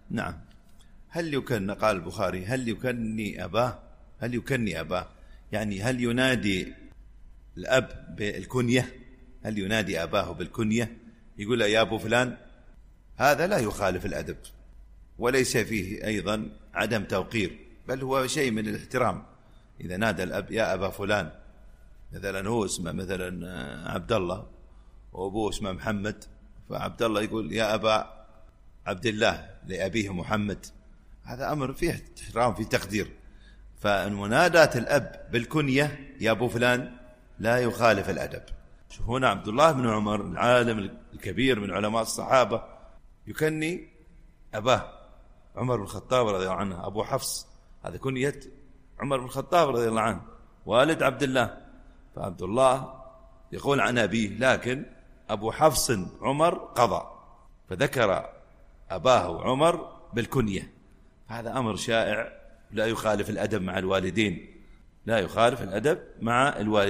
نعم. هل يكن، قال البخاري، هل يكني أباه، هل يكني أباه، يعني هل ينادي الأب بالكنية، هل ينادي أباه بالكنية، يقول يا أبو فلان، هذا لا يخالف الأدب وليس فيه أيضا عدم توقير، بل هو شيء من الاحترام. إذا نادى الأب يا أبا فلان، مثلا هو اسمه مثلا عبد الله وأبوه اسمه محمد، فعبد الله يقول يا أبا عبد الله لأبيه محمد، هذا أمر فيه احترام، فيه تقدير. فمناداة الأب بالكنية يا أبو فلان لا يخالف الأدب. شوف هنا عبد الله بن عمر العالم الكبير من علماء الصحابة يكني أباه عمر بن الخطاب رضي الله عنه، أبو حفص، هذا كنية عمر بن الخطاب رضي الله عنه والد عبد الله. فعبد الله يقول عن أبيه، لكن أبو حفص عمر قضى، فذكر أباه عمر بالكنية. هذا أمر شائع لا يخالف الأدب مع الوالدين، لا يخالف الأدب مع الوالدين.